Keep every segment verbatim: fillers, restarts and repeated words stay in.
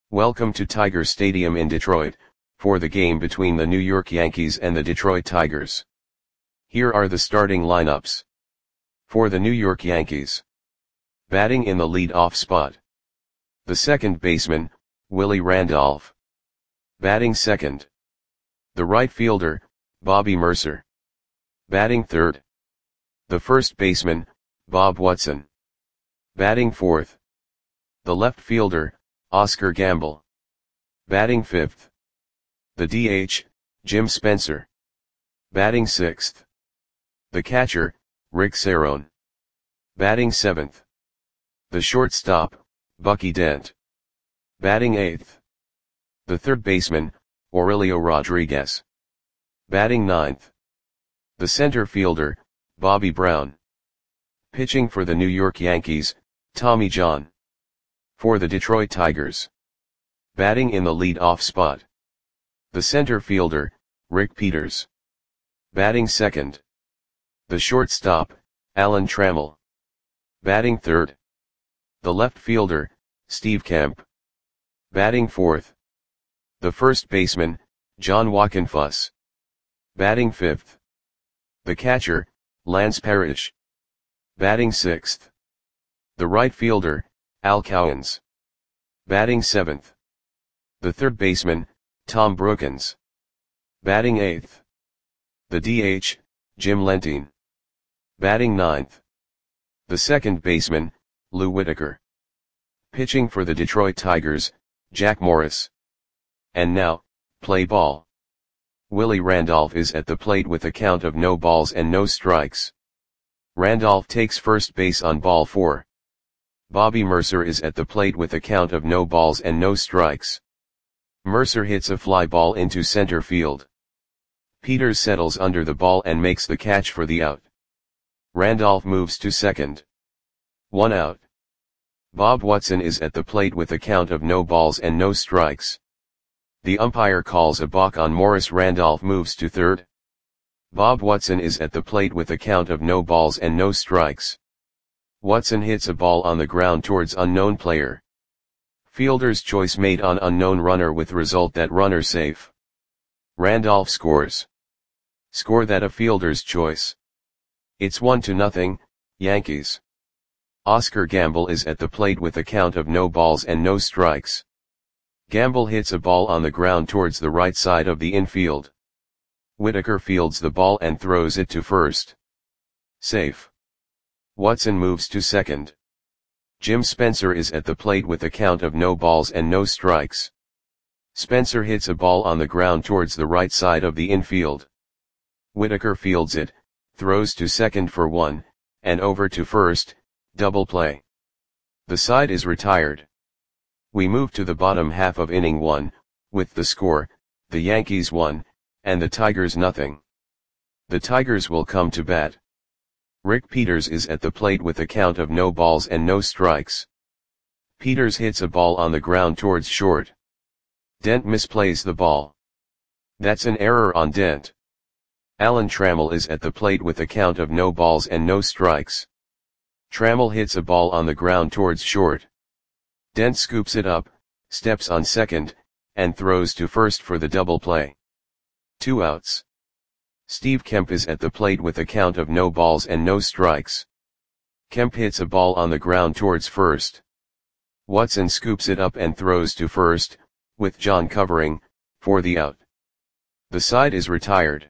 Welcome to Tiger Stadium in Detroit, for the game between the New York Yankees and the Detroit Tigers. Here are the starting lineups. For the New York Yankees. Batting in the lead-off spot. The second baseman, Willie Randolph. Batting second. The right fielder, Bobby Murcer. Batting third. The first baseman, Bob Watson. Batting fourth. The left fielder, Oscar Gamble. Batting fifth. The D H, Jim Spencer. Batting sixth. The catcher, Rick Cerone. Batting seventh. The shortstop, Bucky Dent. Batting eighth. The third baseman, Aurelio Rodriguez. Batting ninth. The center fielder, Bobby Brown. Pitching for the New York Yankees, Tommy John. For the Detroit Tigers. Batting in the lead-off spot. The center fielder, Rick Peters. Batting second. The shortstop, Alan Trammell. Batting third. The left fielder, Steve Kemp. Batting fourth. The first baseman, John Wockenfuss. Batting fifth. The catcher, Lance Parrish. Batting sixth. The right fielder, Al Cowens. Batting seventh. The third baseman, Tom Brookens. Batting eighth. The D H, Jim Lentine. Batting ninth. The second baseman, Lou Whitaker. Pitching for the Detroit Tigers, Jack Morris. And now, play ball. Willie Randolph is at the plate with a count of no balls and no strikes. Randolph takes first base on ball four. Bobby Murcer is at the plate with a count of no balls and no strikes. Murcer hits a fly ball into center field. Peters settles under the ball and makes the catch for the out. Randolph moves to second. One out. Bob Watson is at the plate with a count of no balls and no strikes. The umpire calls a balk on Morris. Randolph moves to third. Bob Watson is at the plate with a count of no balls and no strikes. Watson hits a ball on the ground towards unknown player. Fielder's choice made on unknown runner with result that runner safe. Randolph scores. Score that a fielder's choice. It's one to nothing, Yankees. Oscar Gamble is at the plate with a count of no balls and no strikes. Gamble hits a ball on the ground towards the right side of the infield. Whitaker fields the ball and throws it to first. Safe. Watson moves to second. Jim Spencer is at the plate with a count of no balls and no strikes. Spencer hits a ball on the ground towards the right side of the infield. Whitaker fields it, throws to second for one, and over to first, double play. The side is retired. We move to the bottom half of inning one, with the score, the Yankees one, and the Tigers nothing. The Tigers will come to bat. Rick Peters is at the plate with a count of no balls and no strikes. Peters hits a ball on the ground towards short. Dent misplays the ball. That's an error on Dent. Alan Trammell is at the plate with a count of no balls and no strikes. Trammell hits a ball on the ground towards short. Dent scoops it up, steps on second, and throws to first for the double play. Two outs. Steve Kemp is at the plate with a count of no balls and no strikes. Kemp hits a ball on the ground towards first. Watson scoops it up and throws to first, with John covering, for the out. The side is retired.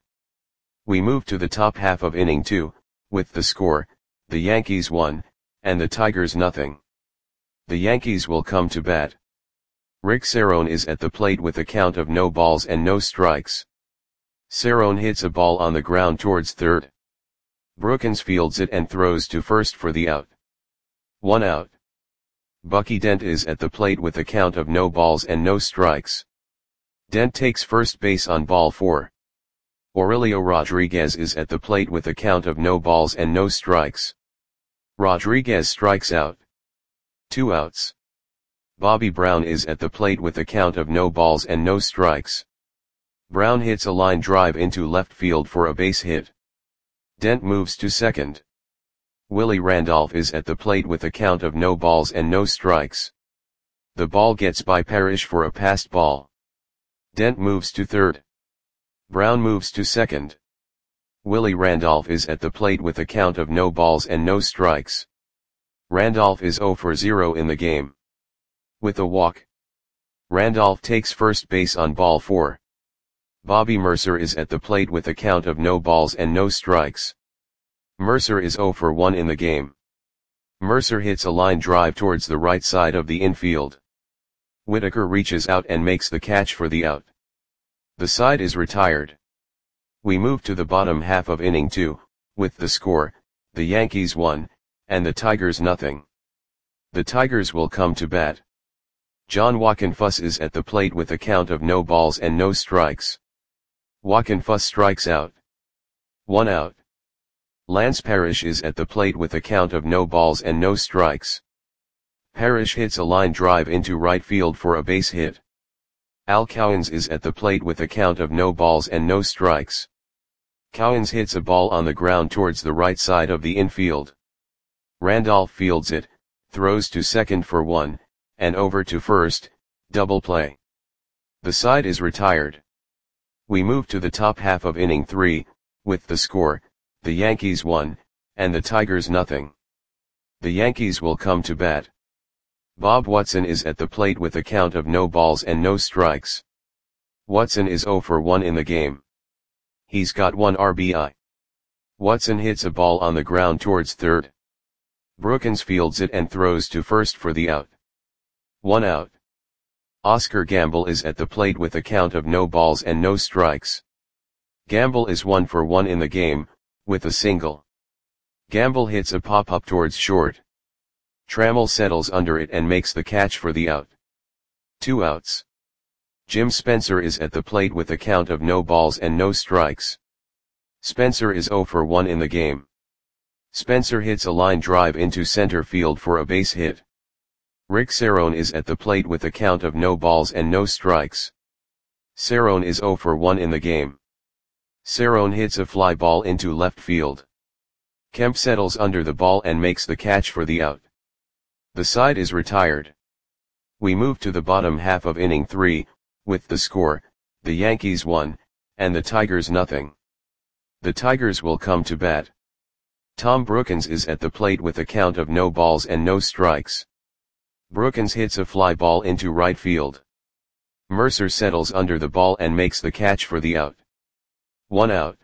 We move to the top half of inning two, with the score, the Yankees one, and the Tigers nothing. The Yankees will come to bat. Rick Cerone is at the plate with a count of no balls and no strikes. Cerone hits a ball on the ground towards third. Brookens fields it and throws to first for the out. One out. Bucky Dent is at the plate with a count of no balls and no strikes. Dent takes first base on ball four. Aurelio Rodriguez is at the plate with a count of no balls and no strikes. Rodriguez strikes out. Two outs. Bobby Brown is at the plate with a count of no balls and no strikes. Brown hits a line drive into left field for a base hit. Dent moves to second. Willie Randolph is at the plate with a count of no balls and no strikes. The ball gets by Parrish for a passed ball. Dent moves to third. Brown moves to second. Willie Randolph is at the plate with a count of no balls and no strikes. Randolph is zero for zero in the game. With a walk, Randolph takes first base on ball four. Bobby Mercer is at the plate with a count of no balls and no strikes. Mercer is zero for one in the game. Mercer hits a line drive towards the right side of the infield. Whitaker reaches out and makes the catch for the out. The side is retired. We move to the bottom half of inning two, with the score, the Yankees one, and the Tigers nothing. The Tigers will come to bat. John Wockenfuss is at the plate with a count of no balls and no strikes. Wockenfuss strikes out. One out. Lance Parrish is at the plate with a count of no balls and no strikes. Parrish hits a line drive into right field for a base hit. Al Cowens is at the plate with a count of no balls and no strikes. Cowens hits a ball on the ground towards the right side of the infield. Randolph fields it, throws to second for one, and over to first, double play. The side is retired. We move to the top half of inning three, with the score, the Yankees one, and the Tigers nothing. The Yankees will come to bat. Bob Watson is at the plate with a count of no balls and no strikes. Watson is zero for one in the game. He's got one R B I. Watson hits a ball on the ground towards third. Brookins fields it and throws to first for the out. One out. Oscar Gamble is at the plate with a count of no balls and no strikes. Gamble is one for one in the game, with a single. Gamble hits a pop-up towards short. Trammell settles under it and makes the catch for the out. Two outs. Jim Spencer is at the plate with a count of no balls and no strikes. Spencer is zero for one in the game. Spencer hits a line drive into center field for a base hit. Rick Cerrone is at the plate with a count of no balls and no strikes. Cerrone is zero for one in the game. Cerrone hits a fly ball into left field. Kemp settles under the ball and makes the catch for the out. The side is retired. We move to the bottom half of inning three, with the score, the Yankees one, and the Tigers nothing. The Tigers will come to bat. Tom Brookins is at the plate with a count of no balls and no strikes. Brookins hits a fly ball into right field. Mercer settles under the ball and makes the catch for the out. One out.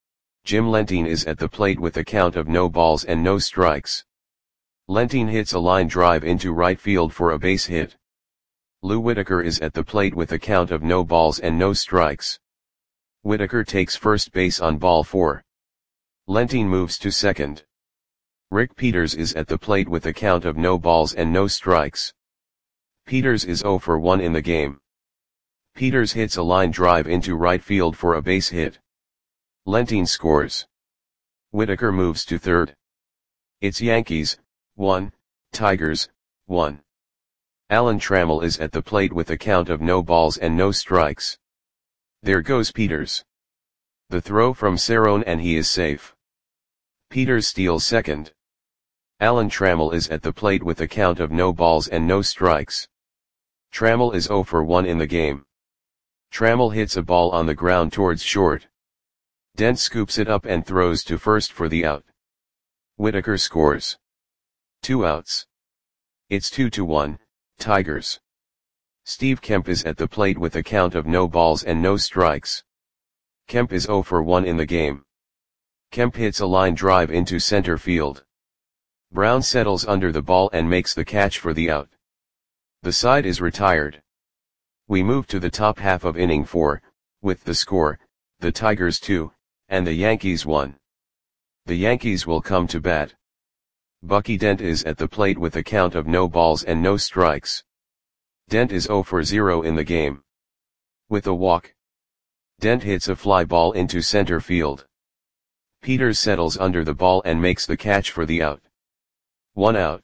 Jim Lentine is at the plate with a count of no balls and no strikes. Lentine hits a line drive into right field for a base hit. Lou Whitaker is at the plate with a count of no balls and no strikes. Whitaker takes first base on ball four. Lentine moves to second. Rick Peters is at the plate with a count of no balls and no strikes. Peters is zero for one in the game. Peters hits a line drive into right field for a base hit. Lentine scores. Whitaker moves to third. It's Yankees, one, Tigers, one. Alan Trammell is at the plate with a count of no balls and no strikes. There goes Peters. The throw from Cerrone and he is safe. Peters steals second. Alan Trammell is at the plate with a count of no balls and no strikes. Trammell is zero for one in the game. Trammell hits a ball on the ground towards short. Dent scoops it up and throws to first for the out. Whitaker scores. Two outs. It's two to one, Tigers. Steve Kemp is at the plate with a count of no balls and no strikes. Kemp is zero for one in the game. Kemp hits a line drive into center field. Brown settles under the ball and makes the catch for the out. The side is retired. We move to the top half of inning four, with the score, the Tigers two, and the Yankees one. The Yankees will come to bat. Bucky Dent is at the plate with a count of no balls and no strikes. Dent is zero for zero in the game. With a walk, Dent hits a fly ball into center field. Peters settles under the ball and makes the catch for the out. One out.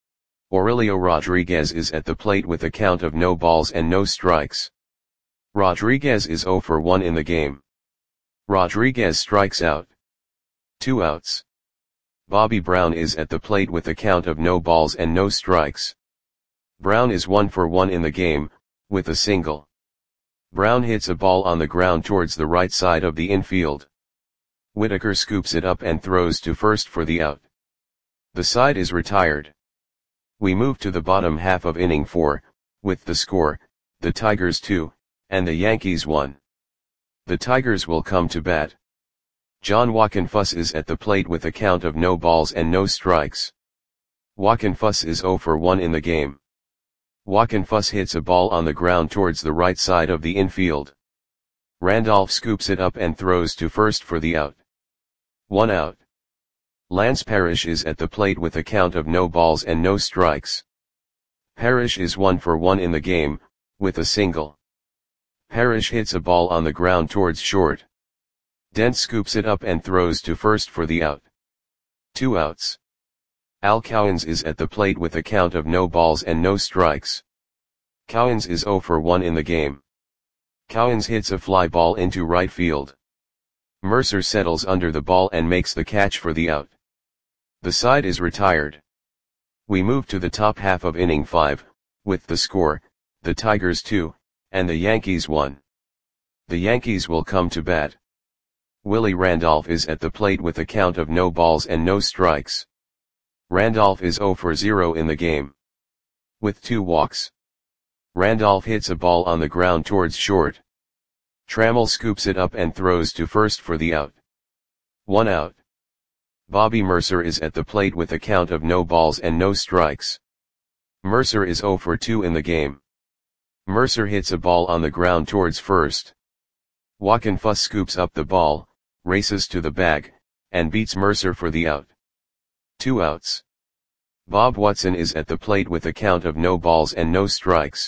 Aurelio Rodriguez is at the plate with a count of no balls and no strikes. Rodriguez is zero for one in the game. Rodriguez strikes out. Two outs. Bobby Brown is at the plate with a count of no balls and no strikes. Brown is one for one in the game, with a single. Brown hits a ball on the ground towards the right side of the infield. Whitaker scoops it up and throws to first for the out. The side is retired. We move to the bottom half of inning four, with the score, the Tigers two, and the Yankees one. The Tigers will come to bat. John Wockenfuss is at the plate with a count of no balls and no strikes. Wockenfuss is zero for one in the game. Wockenfuss hits a ball on the ground towards the right side of the infield. Randolph scoops it up and throws to first for the out. One out. Lance Parrish is at the plate with a count of no balls and no strikes. Parrish is one for one in the game, with a single. Parrish hits a ball on the ground towards short. Dent scoops it up and throws to first for the out. Two outs. Al Cowens is at the plate with a count of no balls and no strikes. Cowens is zero for one in the game. Cowens hits a fly ball into right field. Mercer settles under the ball and makes the catch for the out. The side is retired. We move to the top half of inning five, with the score, the Tigers two, and the Yankees one. The Yankees will come to bat. Willie Randolph is at the plate with a count of no balls and no strikes. Randolph is zero for zero in the game. With two walks. Randolph hits a ball on the ground towards short. Trammell scoops it up and throws to first for the out. One out. Bobby Mercer is at the plate with a count of no balls and no strikes. Mercer is zero for two in the game. Mercer hits a ball on the ground towards first. Wockenfuss scoops up the ball, races to the bag, and beats Mercer for the out. Two outs. Bob Watson is at the plate with a count of no balls and no strikes.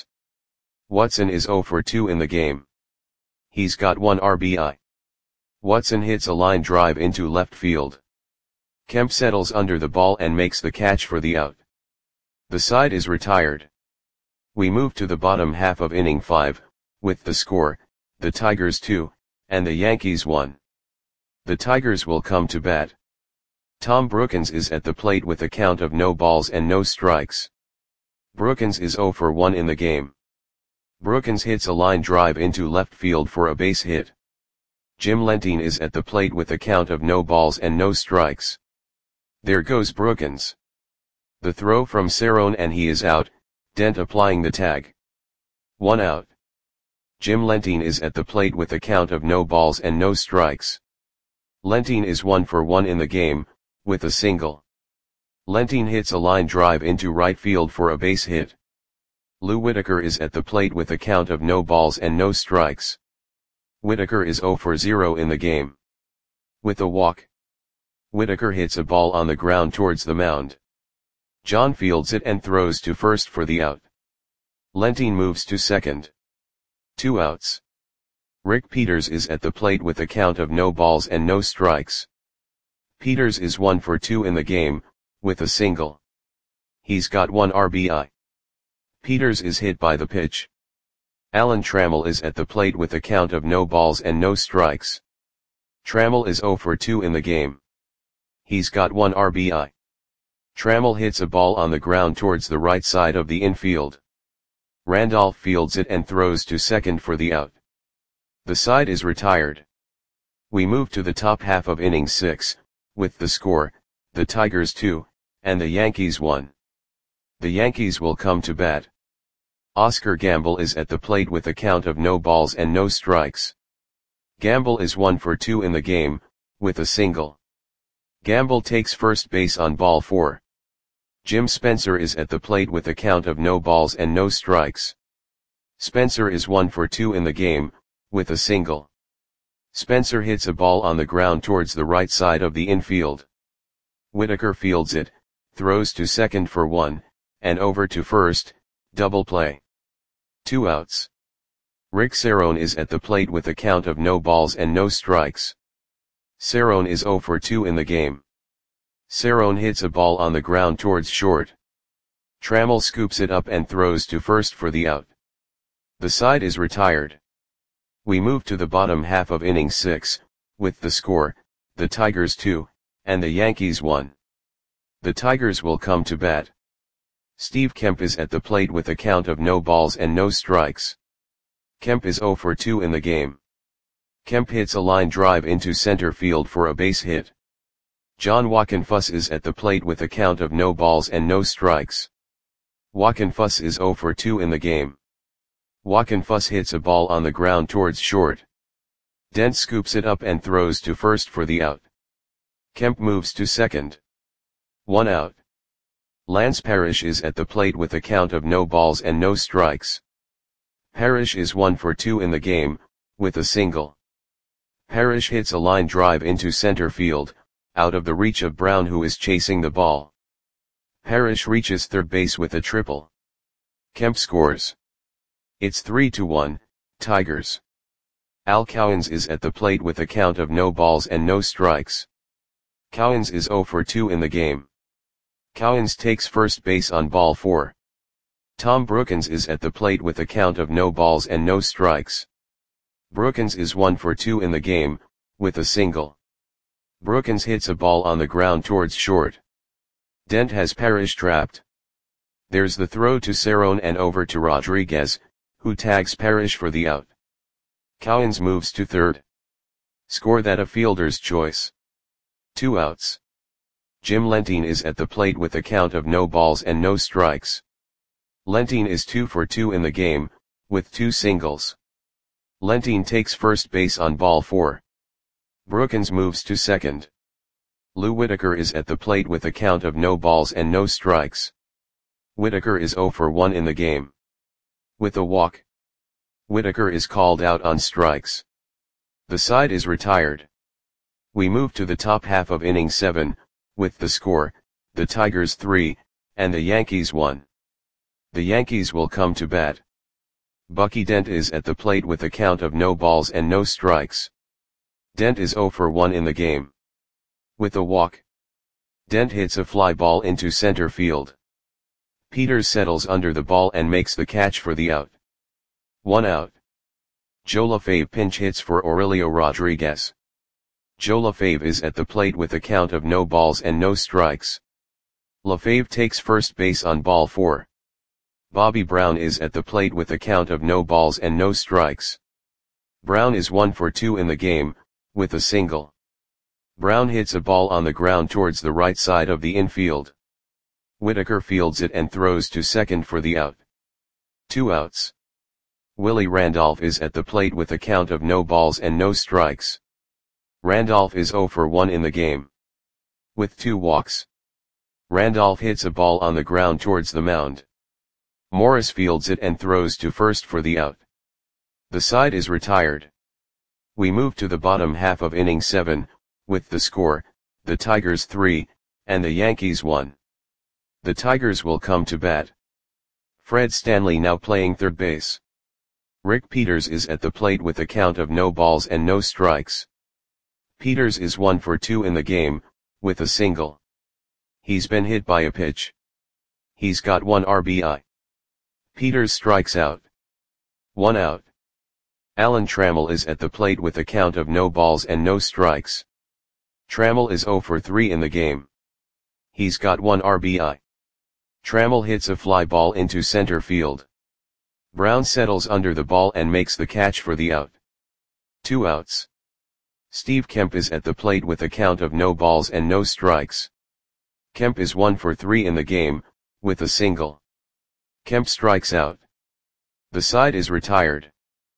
Watson is zero for two in the game. He's got one R B I. Watson hits a line drive into left field. Kemp settles under the ball and makes the catch for the out. The side is retired. We move to the bottom half of inning five, with the score, the Tigers two, and the Yankees one. The Tigers will come to bat. Tom Brookins is at the plate with a count of no balls and no strikes. Brookins is zero for one in the game. Brookins hits a line drive into left field for a base hit. Jim Lentine is at the plate with a count of no balls and no strikes. There goes Brookins. The throw from Cerrone and he is out, Dent applying the tag. One out. Jim Lentine is at the plate with a count of no balls and no strikes. Lentine is one for one in the game, with a single. Lentine hits a line drive into right field for a base hit. Lou Whitaker is at the plate with a count of no balls and no strikes. Whitaker is zero for zero in the game. With a walk. Whitaker hits a ball on the ground towards the mound. John fields it and throws to first for the out. Lentine moves to second. Two outs. Rick Peters is at the plate with a count of no balls and no strikes. Peters is one for two in the game, with a single. He's got one R B I. Peters is hit by the pitch. Alan Trammell is at the plate with a count of no balls and no strikes. Trammell is zero for two in the game. He's got one R B I. Trammell hits a ball on the ground towards the right side of the infield. Randolph fields it and throws to second for the out. The side is retired. We move to the top half of inning six, with the score, the Tigers two, and the Yankees one. The Yankees will come to bat. Oscar Gamble is at the plate with a count of no balls and no strikes. Gamble is one for two in the game, with a single. Gamble takes first base on ball four. Jim Spencer is at the plate with a count of no balls and no strikes. Spencer is one for two in the game, with a single. Spencer hits a ball on the ground towards the right side of the infield. Whitaker fields it, throws to second for one, and over to first, double play. Two outs. Rick Cerrone is at the plate with a count of no balls and no strikes. Cerrone is zero for two in the game. Cerrone hits a ball on the ground towards short. Trammell scoops it up and throws to first for the out. The side is retired. We move to the bottom half of inning six, with the score, the Tigers two, and the Yankees one. The Tigers will come to bat. Steve Kemp is at the plate with a count of no balls and no strikes. Kemp is zero for two in the game. Kemp hits a line drive into center field for a base hit. John Wockenfuss is at the plate with a count of no balls and no strikes. Wockenfuss is zero for two in the game. Wockenfuss hits a ball on the ground towards short. Dent scoops it up and throws to first for the out. Kemp moves to second. One out. Lance Parrish is at the plate with a count of no balls and no strikes. Parrish is one for two in the game, with a single. Parrish hits a line drive into center field, out of the reach of Brown, who is chasing the ball. Parrish reaches third base with a triple. Kemp scores. It's three to one, Tigers. Al Cowens is at the plate with a count of no balls and no strikes. Cowens is zero for two in the game. Cowens takes first base on ball four. Tom Brookens is at the plate with a count of no balls and no strikes. Brookens is one for two in the game, with a single. Brookens hits a ball on the ground towards short. Dent has Parrish trapped. There's the throw to Cerrone and over to Rodriguez, who tags Parrish for the out. Cowens moves to third. Score that a fielder's choice. Two outs. Jim Lentine is at the plate with a count of no balls and no strikes. Lentine is two for two in the game, with two singles. Lentine takes first base on ball four. Brookens moves to second. Lou Whitaker is at the plate with a count of no balls and no strikes. Whitaker is zero for one in the game. With a walk. Whitaker is called out on strikes. The side is retired. We move to the top half of inning seven, with the score, the Tigers three, and the Yankees one. The Yankees will come to bat. Bucky Dent is at the plate with a count of no balls and no strikes. Dent is zero for one in the game. With a walk. Dent hits a fly ball into center field. Peters settles under the ball and makes the catch for the out. One out. Joe LaFave pinch hits for Aurelio Rodriguez. Joe LaFave is at the plate with a count of no balls and no strikes. LaFave takes first base on ball four. Bobby Brown is at the plate with a count of no balls and no strikes. Brown is one for two in the game, with a single. Brown hits a ball on the ground towards the right side of the infield. Whitaker fields it and throws to second for the out. Two outs. Willie Randolph is at the plate with a count of no balls and no strikes. Randolph is zero for one in the game. With two walks. Randolph hits a ball on the ground towards the mound. Morris fields it and throws to first for the out. The side is retired. We move to the bottom half of inning seven, with the score, the Tigers three, and the Yankees one. The Tigers will come to bat. Fred Stanley now playing third base. Rick Peters is at the plate with a count of no balls and no strikes. Peters is one for two in the game, with a single. He's been hit by a pitch. He's got one R B I. Peters strikes out. One out. Alan Trammell is at the plate with a count of no balls and no strikes. Trammell is zero for three in the game. He's got one R B I. Trammell hits a fly ball into center field. Brown settles under the ball and makes the catch for the out. Two outs. Steve Kemp is at the plate with a count of no balls and no strikes. Kemp is one for three in the game, with a single. Kemp strikes out. The side is retired.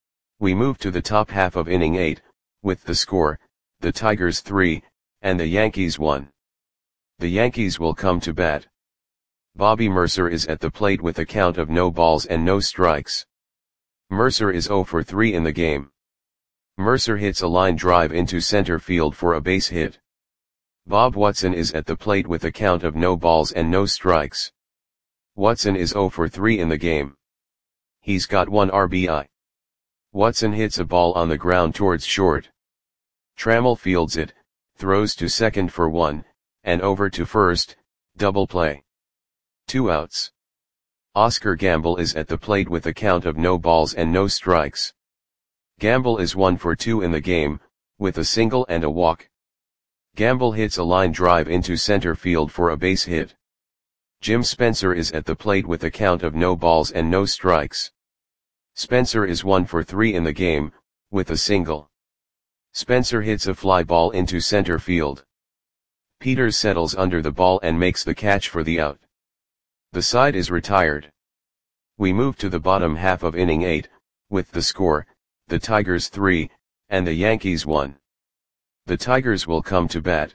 We move to the top half of inning eight, with the score, the Tigers three, and the Yankees one. The Yankees will come to bat. Bobby Mercer is at the plate with a count of no balls and no strikes. Mercer is zero for three in the game. Mercer hits a line drive into center field for a base hit. Bob Watson is at the plate with a count of no balls and no strikes. Watson is zero for three in the game. He's got one R B I. Watson hits a ball on the ground towards short. Trammell fields it, throws to second for one, and over to first, double play. Two outs. Oscar Gamble is at the plate with a count of no balls and no strikes. Gamble is one for two in the game, with a single and a walk. Gamble hits a line drive into center field for a base hit. Jim Spencer is at the plate with a count of no balls and no strikes. Spencer is one for three in the game, with a single. Spencer hits a fly ball into center field. Peters settles under the ball and makes the catch for the out. The side is retired. We move to the bottom half of inning eight, with the score, the Tigers three, and the Yankees one. The Tigers will come to bat.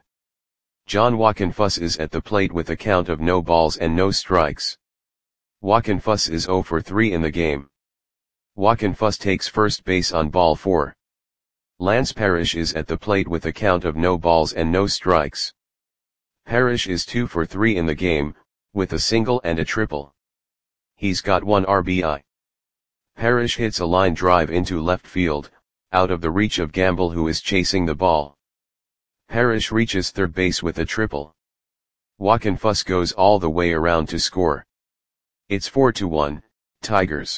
John Wockenfuss is at the plate with a count of no balls and no strikes. Wockenfuss is zero for three in the game. Wockenfuss takes first base on ball four. Lance Parrish is at the plate with a count of no balls and no strikes. Parrish is two for three in the game, with a single and a triple. He's got one R B I. Parrish hits a line drive into left field, out of the reach of Gamble, who is chasing the ball. Parrish reaches third base with a triple. Wockenfuss goes all the way around to score. It's four to one, Tigers.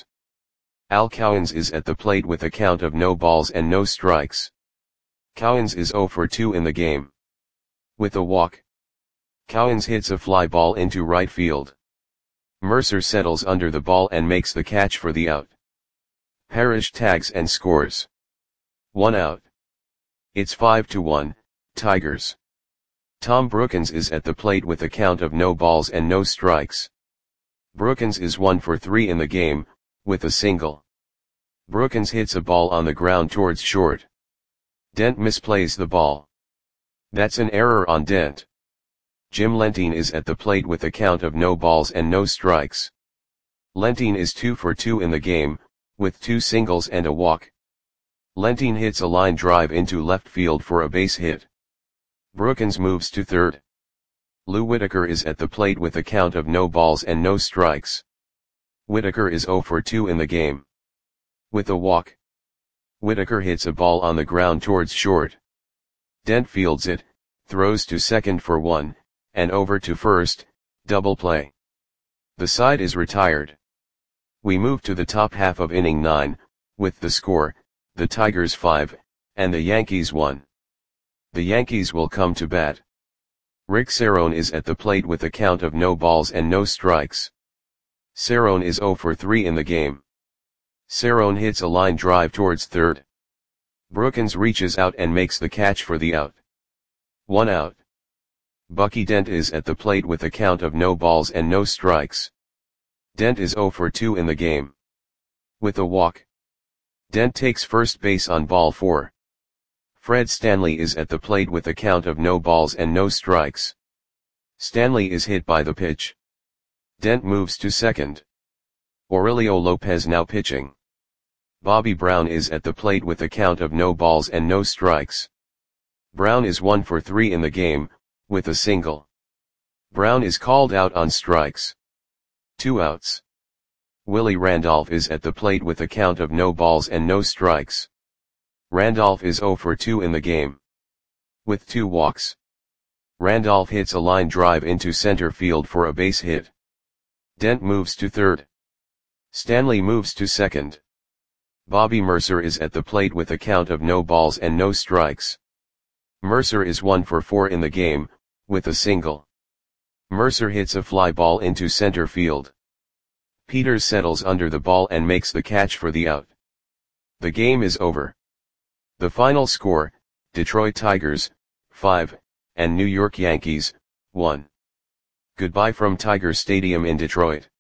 Al Cowens is at the plate with a count of no balls and no strikes. Cowens is zero for two in the game. With a walk, Cowens hits a fly ball into right field. Mercer settles under the ball and makes the catch for the out. Parrish tags and scores. One out. It's five to one, Tigers. Tom Brookens is at the plate with a count of no balls and no strikes. Brookens is one for three in the game, with a single. Brookens hits a ball on the ground towards short. Dent misplays the ball. That's an error on Dent. Jim Lentine is at the plate with a count of no balls and no strikes. Lentine is two for two in the game, with two singles and a walk. Lentine hits a line drive into left field for a base hit. Brookens moves to third. Lou Whitaker is at the plate with a count of no balls and no strikes. Whitaker is zero for two in the game. With a walk, Whitaker hits a ball on the ground towards short. Dent fields it, throws to second for one, and over to first, double play. The side is retired. We move to the top half of inning nine, with the score, the Tigers five, and the Yankees one. The Yankees will come to bat. Rick Cerrone is at the plate with a count of no balls and no strikes. Cerrone is zero for three in the game. Cerrone hits a line drive towards third. Brookens reaches out and makes the catch for the out. One out. Bucky Dent is at the plate with a count of no balls and no strikes. Dent is zero for two in the game. With a walk, Dent takes first base on ball four. Fred Stanley is at the plate with a count of no balls and no strikes. Stanley is hit by the pitch. Dent moves to second. Aurelio Lopez now pitching. Bobby Brown is at the plate with a count of no balls and no strikes. Brown is one for three in the game, with a single. Brown is called out on strikes. Two outs. Willie Randolph is at the plate with a count of no balls and no strikes. Randolph is zero for two in the game. With two walks, Randolph hits a line drive into center field for a base hit. Dent moves to third. Stanley moves to second. Bobby Mercer is at the plate with a count of no balls and no strikes. Mercer is one for four in the game, with a single. Mercer hits a fly ball into center field. Peters settles under the ball and makes the catch for the out. The game is over. The final score, Detroit Tigers, five, and New York Yankees, one. Goodbye from Tiger Stadium in Detroit.